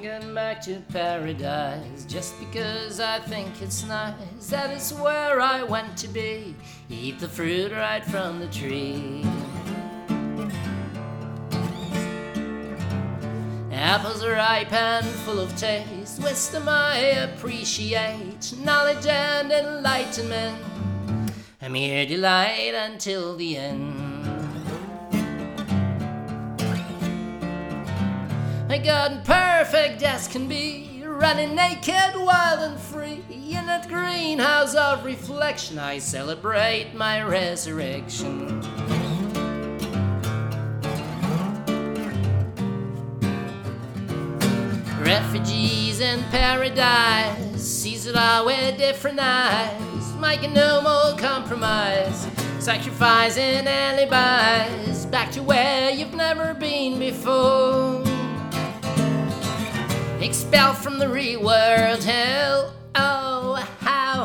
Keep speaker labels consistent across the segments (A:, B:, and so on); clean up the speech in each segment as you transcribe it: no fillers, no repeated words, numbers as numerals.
A: going back to paradise just because I think it's nice. That is where I want to be. Eat the fruit right from the tree. Apples are ripe and full of taste. Wisdom I appreciate. Knowledge and enlightenment. I'm here delight until the end. I got perfect as can be, running naked, wild and free. In that greenhouse of reflection, I celebrate my resurrection. Refugees in paradise, sees it all with different eyes, making no more compromise, sacrificing alibis, back to where you've never been before. Expelled from the real world, hell, oh, how?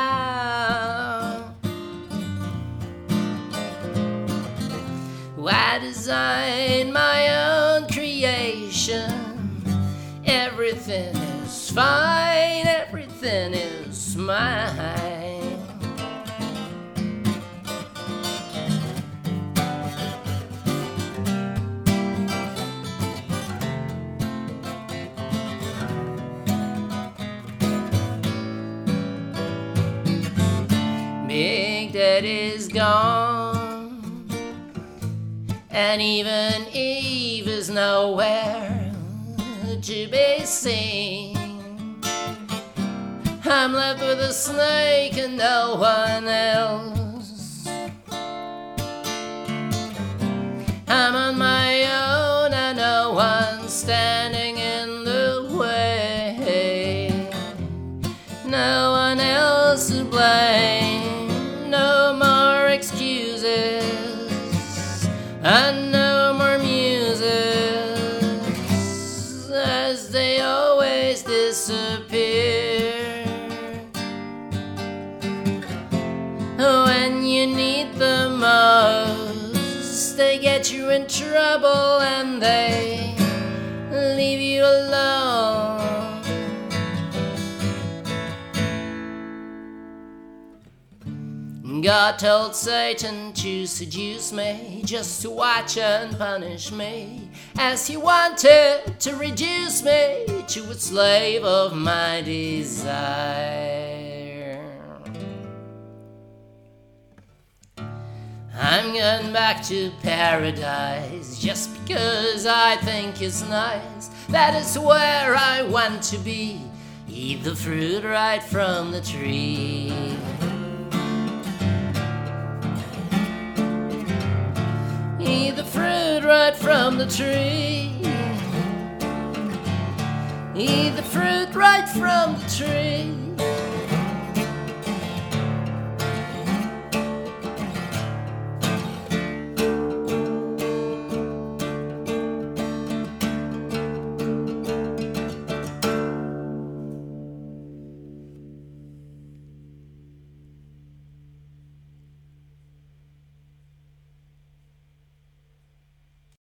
A: I designed my own creation. Everything is fine, everything is mine. Big Daddy's gone, and even Eve is nowhere to be seen. I'm left with a snake and no one else. I'm on my own and no one's standing in the way. No one else to blame. No more excuses and no more music. As they always disappear when you need them most. They get you in trouble and they leave you alone. God told Satan to seduce me, just to watch and punish me, as he wanted to reduce me to a slave of my desire. I'm going back to paradise just because I think it's nice. That is where I want to be. Eat the fruit right from the tree. Eat the fruit right from the tree. Eat the fruit right from the tree.